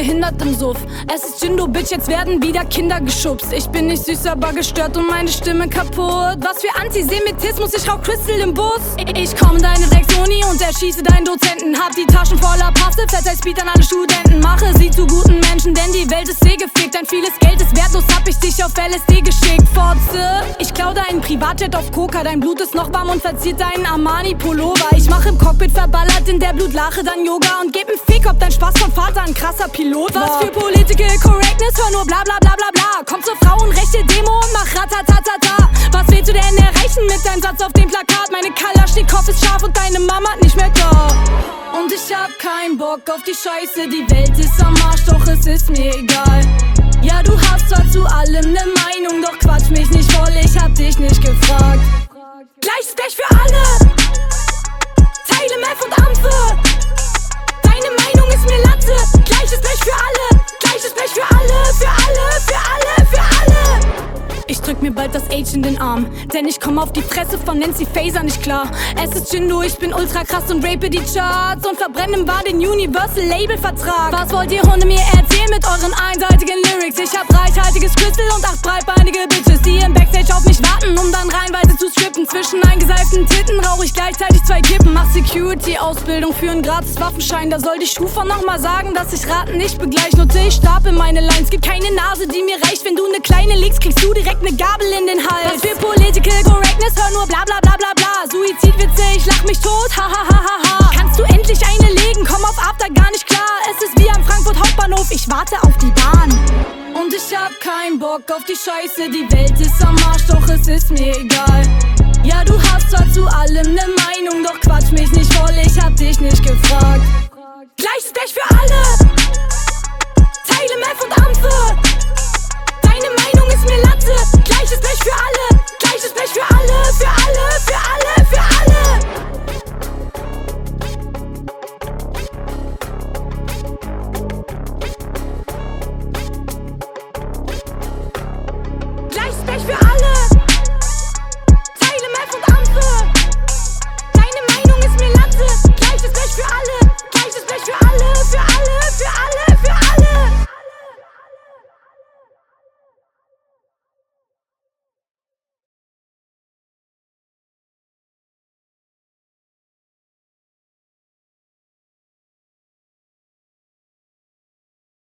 behindert im Suff. Es ist Jindo, Bitch, jetzt werden wieder Kinder geschubst. Ich bin nicht süß, aber gestört und meine Stimme kaputt. Was für Antisemitismus, ich rauch Crystal im Bus. Ich komm in deine Drecksuni und erschieße deinen Dozenten. Hab die Taschen voller Paste, verteil Speed an alle Studenten. Mache sie zu guten Menschen, denn die Welt ist gefickt. Dein vieles Geld ist wertlos, hab ich dich auf LSD geschickt. Fotze, ich klau deinen Privatjet auf Coca. Dein Blut ist noch warm und verziert deinen Armani-Pullover. Ich mach im Cockpit verballert in der Blutlache dann Yoga und geb 'n Fick, ob dein Spaß vom Vater ein krasser Pilot war. Was für Political Correctness, hör nur bla bla bla bla bla. Komm zur Frauenrechte-Demo und mach ratatatata. Was willst du denn erreichen mit deinem Satz auf dem Plakat? Meine Kalaschnikow ist scharf und deine Mama nicht mehr da. Und ich hab keinen Bock auf die Scheiße, die Welt ist am Arsch, doch es ist mir egal. Ja, du hast zwar zu allem ne Meinung, doch quatsch mich nicht voll, ich hab dich nicht gefragt. Gleiches Blech für alle, Teile Meth und Ampfe. Deine Meinung ist mir Latte, gleiches Blech für alle, gleiches Blech für alle, für alle, für alle, für alle. Ich drück mir bald das H in den Arm, denn ich komm auf die Fresse von Nancy Faeser nicht klar. Es ist Jindo, ich bin ultra krass und rape die Charts und verbrenne im Bar den Universal Label Vertrag. Was wollt ihr Hunde mir erzählen mit euren einseitigen Lyrics? Ich hab reichhaltiges Crystal und 8 breitbeinige Bitches, die im Backstage auf mich warten, um dann reihenweise zu strippen. Zwischen eingeseiften Titten rauch ich gleichzeitig 2 Kippen. Mach Security-Ausbildung für einen gratis Waffenschein. Da soll die Schufa nochmal sagen, dass ich Raten nicht begleich. Nutze ich Stapel meine Lines, gibt keine Nase, die mir reicht. Wenn du ne kleine legst, kriegst du direkt ne Gabel in den Hals. Was für Political Correctness, hör nur bla bla bla bla bla. Suizidwitze, ich lach mich tot, ha ha ha ha ha. Kannst du endlich eine legen, komm auf After gar nicht klar. Es ist wie am Frankfurt Hauptbahnhof, ich warte auf die Bahn. Und ich hab keinen Bock auf die Scheiße, die Welt ist am Arsch, doch es ist mir egal. Ja, du hast zwar zu allem ne Meinung, doch quatsch mich nicht voll, ich hab dich nicht gefragt. Gleiches Blech für alle, Teile Meth